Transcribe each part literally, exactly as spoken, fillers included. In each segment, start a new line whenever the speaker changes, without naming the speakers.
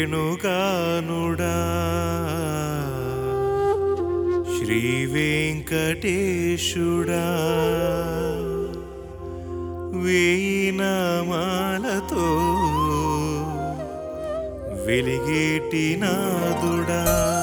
శ్రీవేణుగానుడా శ్రీవేంకటేశుడా వేయి నామాలతో వెలిగేటి నాదుడా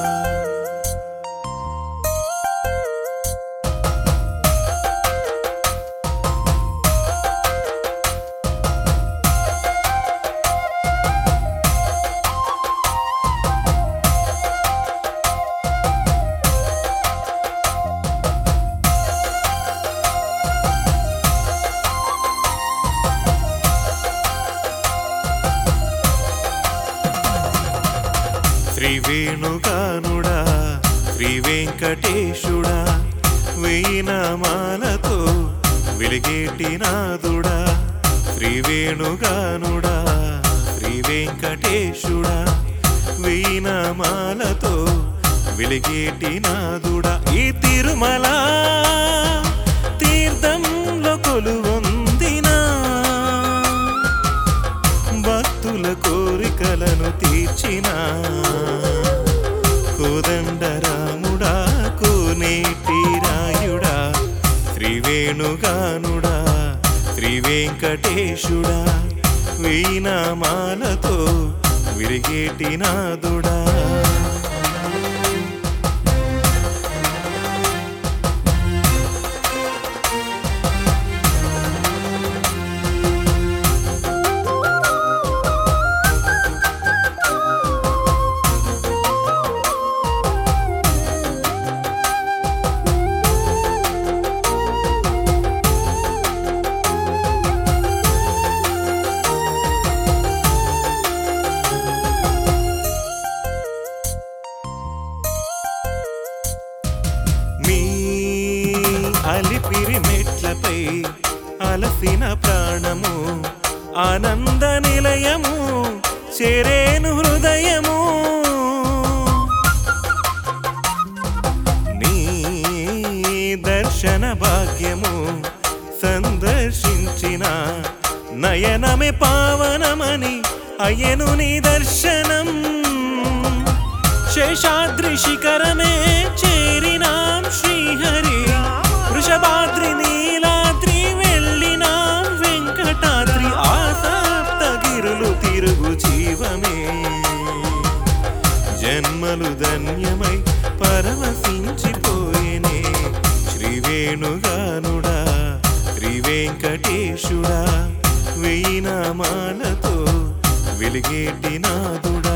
శ్రీవేణుగానుడా శ్రీవేంకటేశుడా వేయి నామాలతో వెలిగేటి నాదుడా శ్రీవేణుగానుడా శ్రీవేంకటేశుడా వేయి నామాలతో వెలిగేటి నాదుడా ఈ తిరుమల తీర్థంలో కొలువొందినా భక్తుల కోరికలను తీర్చినా కోదండరాముడా కోనేటి రాయుడా శ్రీవేణుగానుడా శ్రీవేంకటేశుడా వేయి నామాలతో విరిగేటి నాదుడా అలిపిరి మెట్లపై అలసిన ప్రాణము ఆనంద నిలయము చేరేను హృదయము నీ దర్శన భాగ్యము సందర్శించిన నయనమే పావనమని అయ్యను నీ దర్శనం శేషాద్రి శిఖరమే చేరినాం శ్రీహరి వృషభాద్రి నీలాద్రి వెళ్ళినాం వెంకటాద్రి ఆ సప్తగిరులు తిరుగు జీవమే జన్మలు ధన్యమై పరవశించిపోయేనే శ్రీవేణుగానుడా శ్రీవేంకటేశుడా వేయి నామాలతో వెలిగేటి నాదుడా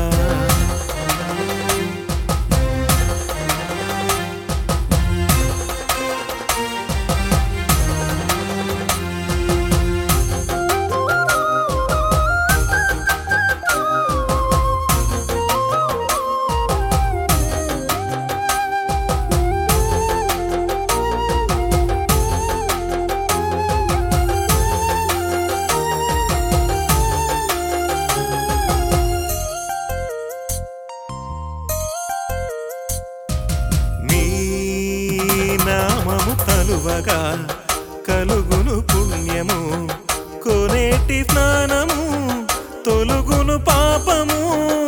నామము తలువగా కలుగును పుణ్యము కోనేటి స్నానము తొలుగును పాపము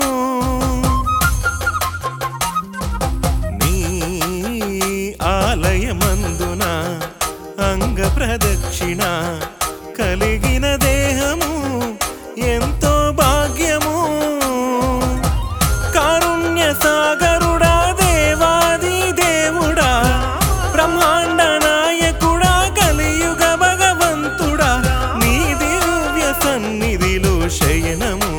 నీ ఆలయమందున అంగ ప్రదక్షిణ కలిగిన దేహము ఎంతో భాగ్యము కారుణ్య సాగరుడా దేవాది దేవుడా బ్రహ్మాండ నాయకుడా కలియుగ భగవంతుడా నీ దివ్య సన్నిధిలో శయనము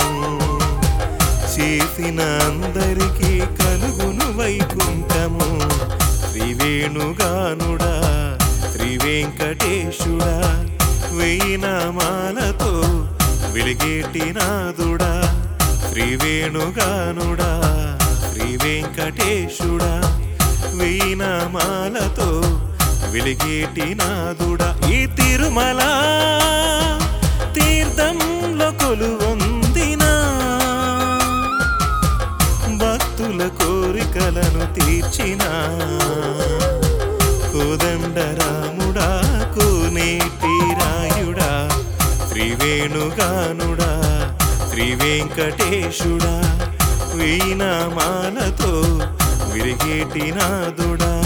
చేసిన అందరికీ కలుగును వైకుంఠము శ్రీవేణుగానుడా శ్రీవేంకటేశుడా వేయి నామాలతో వెలిగేటి నాదుడా శ్రీవేణుగానుడా శ్రీవేంకటేశుడా వేయి నామాలతో వెలిగేటి నాదుడా ఈ తిరుమల తీర్థంలో కొలువొందినా భక్తుల కోరికలను తీర్చినా కోదండరాముడా కోనేటి రాయుడా శ్రీవేణుగానుడా శ్రీ వెంకటేశుడా వీణామాలతో విరిగేటి నాదుడా